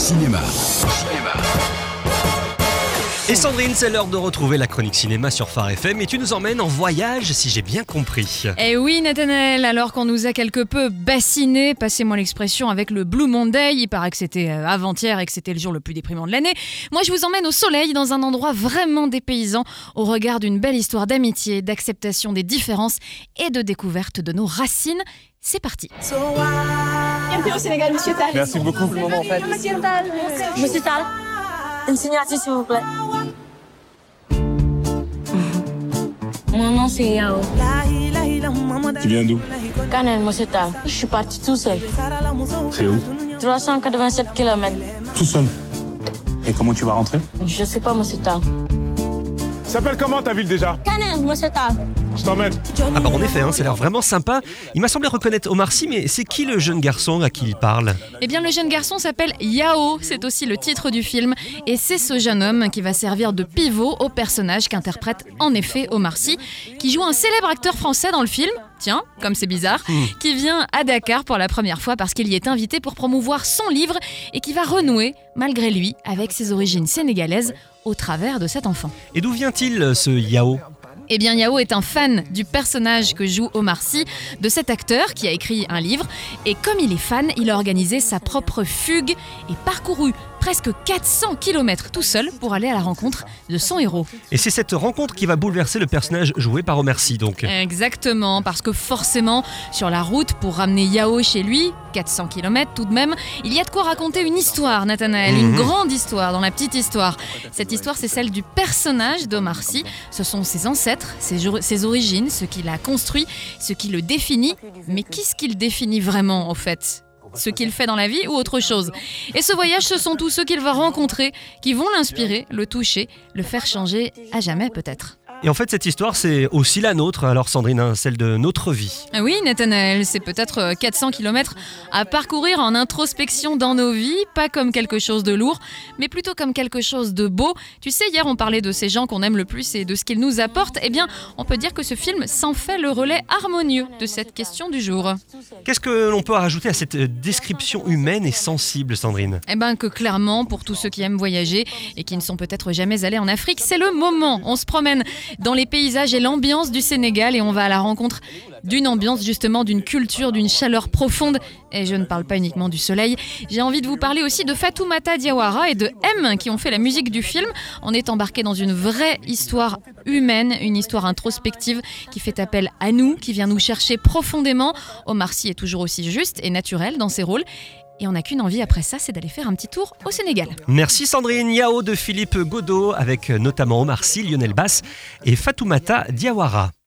Cinéma. Et Sandrine, c'est l'heure de retrouver la chronique cinéma sur Phare FM et tu nous emmènes en voyage, si j'ai bien compris. Eh oui, Nathanaël, alors qu'on nous a quelque peu bassiné, passez-moi l'expression, avec le Blue Monday, il paraît que c'était avant-hier et que c'était le jour le plus déprimant de l'année. Moi, je vous emmène au soleil, dans un endroit vraiment dépaysant, au regard d'une belle histoire d'amitié, d'acceptation des différences et de découverte de nos racines. C'est parti. Bienvenue au Sénégal, Monsieur Tal. Merci beaucoup. Le moment, en fait. Monsieur Tal, une signature s'il vous plaît. Mon nom c'est Yao. Tu viens d'où? Kanel, Monsieur Tal. Je suis parti tout seul. C'est où? 387 km. Tout seul. Et comment tu vas rentrer? Je sais pas, Monsieur Tal. S'appelle comment ta ville déjà? Kanel, Monsieur Tal. Je t'emmène. Ah bah en effet, ça a l'air vraiment sympa. Il m'a semblé reconnaître Omar Sy, mais c'est qui le jeune garçon à qui il parle? Eh bien, le jeune garçon s'appelle Yao, c'est aussi le titre du film. Et c'est ce jeune homme qui va servir de pivot au personnage qu'interprète en effet Omar Sy, qui joue un célèbre acteur français dans le film. Tiens, comme c'est bizarre, qui vient à Dakar pour la première fois parce qu'il y est invité pour promouvoir son livre et qui va renouer, malgré lui, avec ses origines sénégalaises au travers de cet enfant. Et d'où vient-il ce Yao? Eh bien, Yao est un fan du personnage que joue Omar Sy, de cet acteur qui a écrit un livre. Et comme il est fan, il a organisé sa propre fugue et parcouru presque 400 km tout seul pour aller à la rencontre de son héros. Et c'est cette rencontre qui va bouleverser le personnage joué par Omar Sy, donc. Exactement, parce que forcément, sur la route pour ramener Yao chez lui, 400 km tout de même, il y a de quoi raconter une histoire, Nathanaël, une grande histoire dans la petite histoire. Cette histoire, c'est celle du personnage d'Omar Sy. Ce sont ses ancêtres, ses origines, ce qui l'a construit, ce qui le définit. Mais qu'est-ce qu'il définit vraiment, au fait ? Ce qu'il fait dans la vie ou autre chose. Et ce voyage, ce sont tous ceux qu'il va rencontrer, qui vont l'inspirer, le toucher, le faire changer à jamais peut-être. Et en fait, cette histoire, c'est aussi la nôtre, alors Sandrine, celle de notre vie. Oui, Nathanaël, c'est peut-être 400 km à parcourir en introspection dans nos vies, pas comme quelque chose de lourd, mais plutôt comme quelque chose de beau. Tu sais, hier, on parlait de ces gens qu'on aime le plus et de ce qu'ils nous apportent. Eh bien, on peut dire que ce film s'en fait le relais harmonieux de cette question du jour. Qu'est-ce que l'on peut rajouter à cette description humaine et sensible, Sandrine? Eh bien, que clairement, pour tous ceux qui aiment voyager et qui ne sont peut-être jamais allés en Afrique, c'est le moment. On se promène dans les paysages et l'ambiance du Sénégal et on va à la rencontre d'une ambiance, justement, d'une culture, d'une chaleur profonde. Et je ne parle pas uniquement du soleil. J'ai envie de vous parler aussi de Fatoumata Diawara et de M qui ont fait la musique du film. On est embarqué dans une vraie histoire humaine, une histoire introspective qui fait appel à nous, qui vient nous chercher profondément. Omar Sy est toujours aussi juste et naturel dans ses rôles. Et on n'a qu'une envie après ça, c'est d'aller faire un petit tour au Sénégal. Merci Sandrine. Yao de Philippe Godot, avec notamment Omar Sy, Lionel Bass et Fatoumata Diawara.